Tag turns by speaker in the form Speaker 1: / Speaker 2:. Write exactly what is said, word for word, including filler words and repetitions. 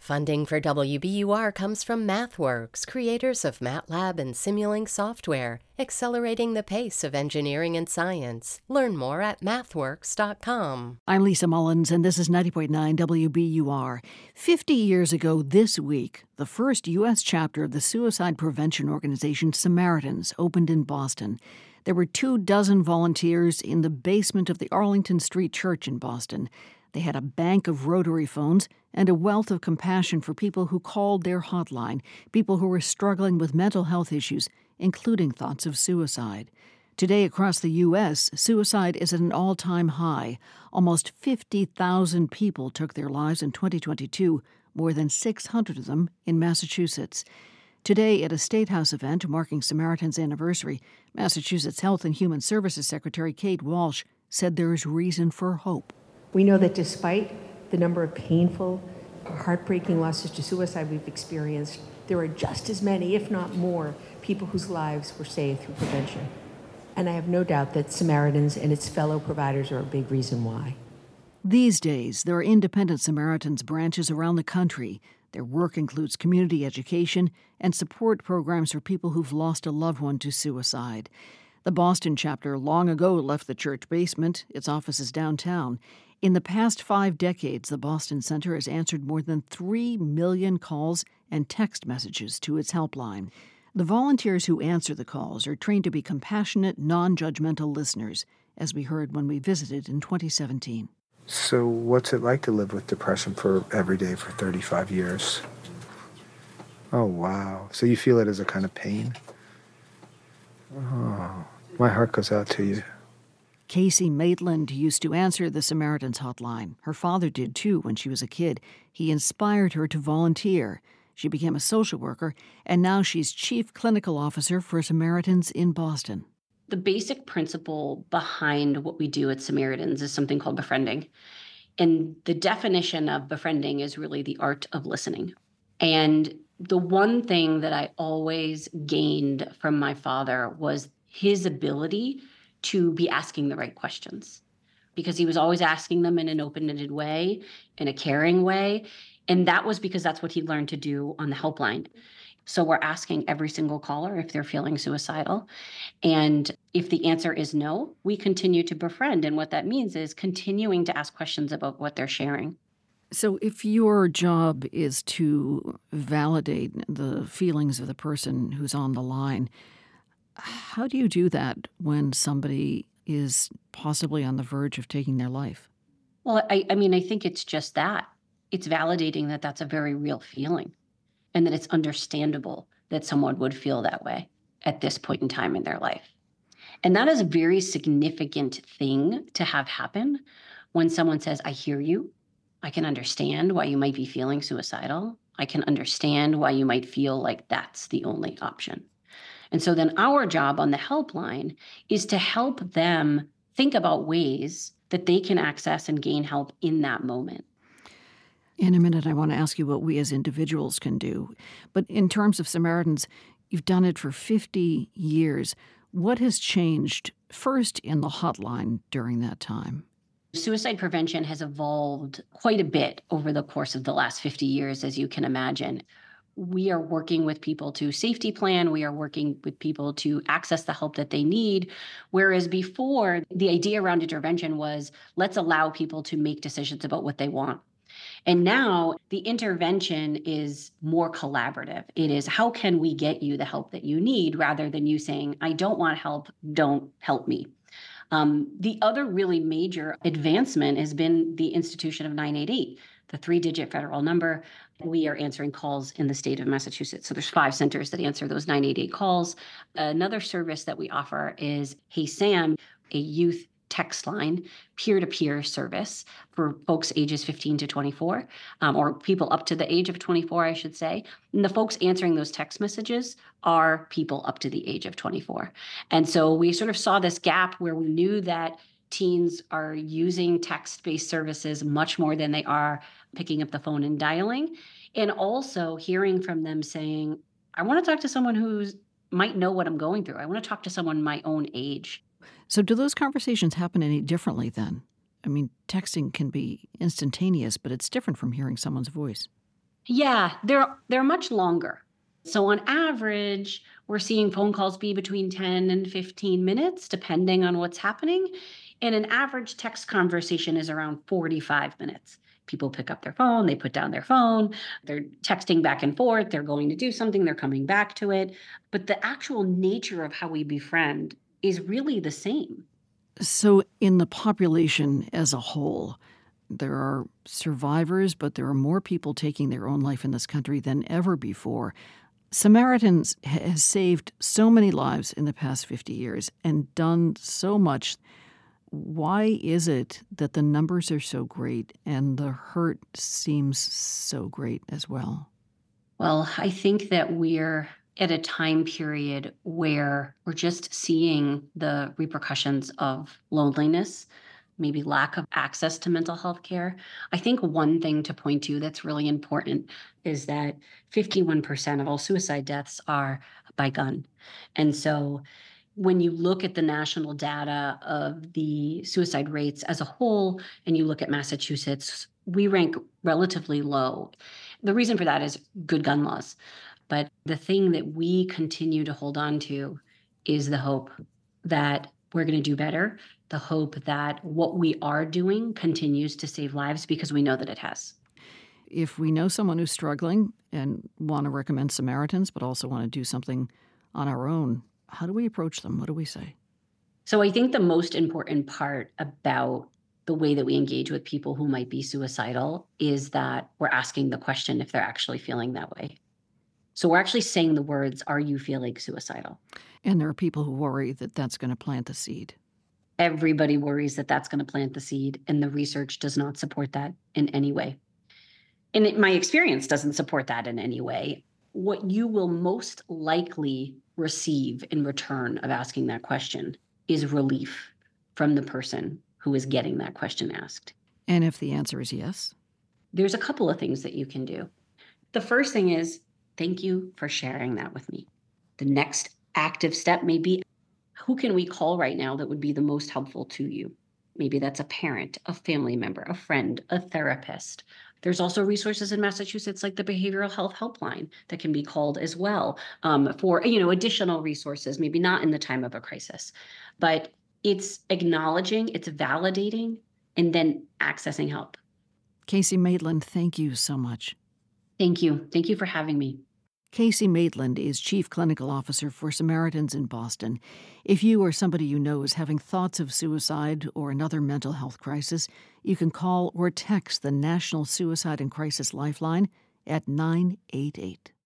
Speaker 1: Funding for W B U R comes from MathWorks, creators of MATLAB and Simulink software, accelerating the pace of engineering and science. Learn more at mathworks dot com.
Speaker 2: I'm Lisa Mullins, and this is ninety point nine W B U R. Fifty years ago this week, the first U S chapter of the suicide prevention organization Samaritans opened in Boston. There were two dozen volunteers in the basement of the Arlington Street Church in Boston. They had a bank of rotary phones and a wealth of compassion for people who called their hotline, people who were struggling with mental health issues, including thoughts of suicide. Today, across the U S, suicide is at an all-time high. Almost fifty thousand people took their lives in twenty twenty-two, more than six hundred of them in Massachusetts. Today, at a State House event marking Samaritan's anniversary, Massachusetts Health and Human Services Secretary Kate Walsh said there is reason for hope.
Speaker 3: We know that despite the number of painful, heartbreaking losses to suicide we've experienced, there are just as many, if not more, people whose lives were saved through prevention. And I have no doubt that Samaritans and its fellow providers are a big reason why.
Speaker 2: These days, there are independent Samaritans branches around the country. Their work includes community education and support programs for people who've lost a loved one to suicide. The Boston chapter long ago left the church basement. Its office is downtown. In the past five decades, the Boston Center has answered more than three million calls and text messages to its helpline. The volunteers who answer the calls are trained to be compassionate, non-judgmental listeners, as we heard when we visited in twenty seventeen.
Speaker 4: So what's it like to live with depression for every day for thirty-five years? Oh, wow. So you feel it as a kind of pain? Oh, my heart goes out to you.
Speaker 2: Casey Maitland used to answer the Samaritans hotline. Her father did, too, when she was a kid. He inspired her to volunteer. She became a social worker, and now she's chief clinical officer for Samaritans in Boston.
Speaker 5: The basic principle behind what we do at Samaritans is something called befriending. And the definition of befriending is really the art of listening. And the one thing that I always gained from my father was his ability to be asking the right questions, because he was always asking them in an open-ended way, in a caring way. And that was because that's what he learned to do on the helpline. So we're asking every single caller if they're feeling suicidal. And if the answer is no, we continue to befriend. And what that means is continuing to ask questions about what they're sharing.
Speaker 2: So if your job is to validate the feelings of the person who's on the line, how do you do that when somebody is possibly on the verge of taking their life?
Speaker 5: Well, I, I mean, I think it's just that. It's validating that that's a very real feeling and that it's understandable that someone would feel that way at this point in time in their life. And that is a very significant thing to have happen when someone says, I hear you. I can understand why you might be feeling suicidal. I can understand why you might feel like that's the only option. And so then our job on the helpline is to help them think about ways that they can access and gain help in that moment.
Speaker 2: In a minute, I want to ask you what we as individuals can do. But in terms of Samaritans, you've done it for fifty years. What has changed first in the hotline during that time?
Speaker 5: Suicide prevention has evolved quite a bit over the course of the last fifty years, as you can imagine. We are working with people to safety plan. We are working with people to access the help that they need. Whereas before, the idea around intervention was, let's allow people to make decisions about what they want. And now the intervention is more collaborative. It is, how can we get you the help that you need, rather than you saying, I don't want help, don't help me. Um, the other really major advancement has been the institution of nine eight eight, the three-digit federal number. We are answering calls in the state of Massachusetts. So there's five centers that answer those nine eight eight calls. Another service that we offer is Hey Sam, a youth text line, peer-to-peer service for folks ages fifteen to twenty-four, um, or people up to the age of twenty-four, I should say. And the folks answering those text messages are people up to the age of twenty-four. And so we sort of saw this gap where we knew that teens are using text-based services much more than they are picking up the phone and dialing. And also hearing from them saying, I want to talk to someone who might know what I'm going through. I want to talk to someone my own age.
Speaker 2: So do those conversations happen any differently then? I mean, texting can be instantaneous, but it's different from hearing someone's voice.
Speaker 5: Yeah, they're they're much longer. So on average, we're seeing phone calls be between ten and fifteen minutes, depending on what's happening. And an average text conversation is around forty-five minutes. People pick up their phone, they put down their phone, they're texting back and forth, they're going to do something, they're coming back to it. But the actual nature of how we befriend is really the same.
Speaker 2: So in the population as a whole, there are survivors, but there are more people taking their own life in this country than ever before. Samaritans has saved so many lives in the past fifty years and done so much. Why is it that the numbers are so great and the hurt seems so great as well?
Speaker 5: Well, I think that we're at a time period where we're just seeing the repercussions of loneliness, maybe lack of access to mental health care. I think one thing to point to that's really important is that fifty-one percent of all suicide deaths are by gun. And so when you look at the national data of the suicide rates as a whole, and you look at Massachusetts, we rank relatively low. The reason for that is good gun laws. But the thing that we continue to hold on to is the hope that we're going to do better, the hope that what we are doing continues to save lives because we know that it has.
Speaker 2: If we know someone who's struggling and want to recommend Samaritans, but also want to do something on our own, how do we approach them? What do we say?
Speaker 5: So I think the most important part about the way that we engage with people who might be suicidal is that we're asking the question if they're actually feeling that way. So we're actually saying the words, are you feeling suicidal?
Speaker 2: And there are people who worry that that's going to plant the seed.
Speaker 5: Everybody worries that that's going to plant the seed, and the research does not support that in any way. And it, my experience doesn't support that in any way. What you will most likely receive in return of asking that question is relief from the person who is getting that question asked.
Speaker 2: And if the answer is yes?
Speaker 5: There's a couple of things that you can do. The first thing is, thank you for sharing that with me. The next active step may be, who can we call right now that would be the most helpful to you? Maybe that's a parent, a family member, a friend, a therapist. There's also resources in Massachusetts like the Behavioral Health Helpline that can be called as well um, for, you know, additional resources, maybe not in the time of a crisis. But it's acknowledging, it's validating, and then accessing help.
Speaker 2: Casey Maitland, thank you so much.
Speaker 5: Thank you. Thank you for having me.
Speaker 2: Casey Maitland is Chief Clinical Officer for Samaritans in Boston. If you or somebody you know is having thoughts of suicide or another mental health crisis, you can call or text the National Suicide and Crisis Lifeline at nine eight eight.